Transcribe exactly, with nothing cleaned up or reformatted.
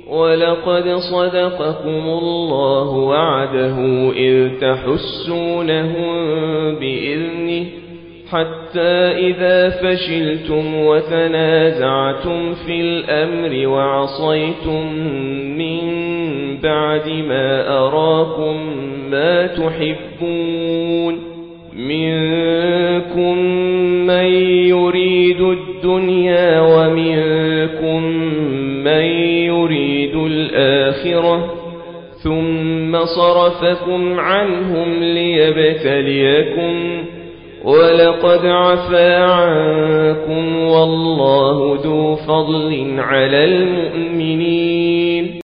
ولقد صدقكم الله وعده إذ تحسونهم بإذنه حتى إذا فشلتم وتنازعتم في الأمر وعصيتم من بعد ما أراكم ما تحبون منكم من يريد الدنيا ومنكم من يريد الآخرة ثم صرفكم عنهم ليبتليكم ولقد عفا عنكم والله ذو فضل على المؤمنين